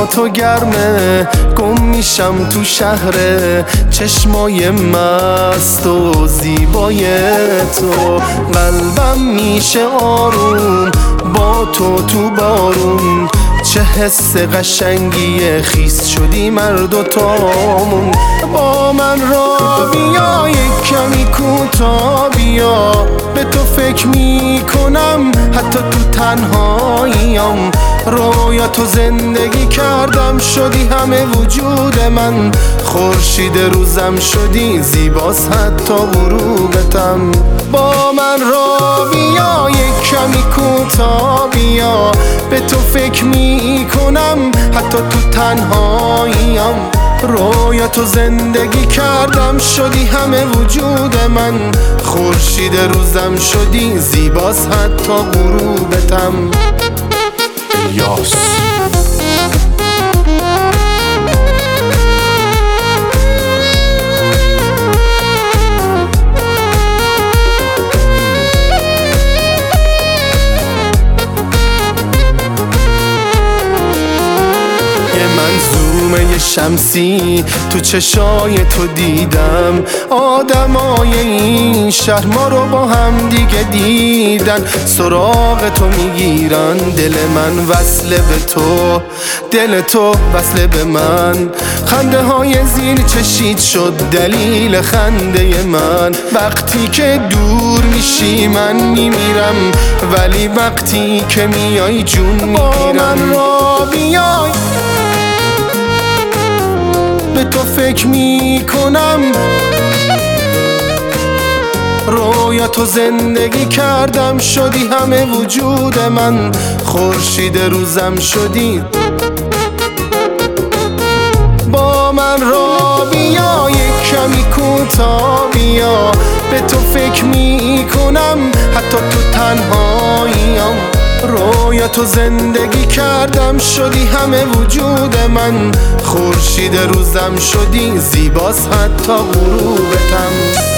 با تو گرمه، گم میشم تو شهر چشمای مست و زیبای تو. قلبم میشه آروم با تو بارون، چه حس قشنگیه خیس شدی مرد و تامون. با من را بیا یک کمی کوتا بیا، به تو فکر میکنم حتی تو تنهاییم. رویا تو زندگی کردم شدی همه وجود من، خورشید روزم شدی زیباست حتی غروبتم. با من را بیا یک کمی کوتا بیا، به تو فکر میکنم حتی تو تنهاییم. رویا تو زندگی کردم شدی همه وجود من، خورشید روزم شدی زیباست حتی غروبتم. یاس منظومه شمسی تو چشای تو دیدم، آدمای این شهر ما رو با هم دیگه دیدن. سراغ تو میگیرن، دل من وصل به تو، دل تو وصل به من. خنده های زیر چشید شد دلیل خنده من. وقتی که دور میشی من میمیرم، ولی وقتی که میای جون میگیرم. با من را بیای به تو فکر میکنم، رویا تو زندگی کردم شدی همه وجود من، خورشید روزم شدی. با من را بیا یک کمی کوتا بیا، به تو فکر میکنم حتی تو تنهاییم. رویا تو زندگی کردم شدی همه وجود من، خورشید روزم شدی زیباست حتی غروبتم.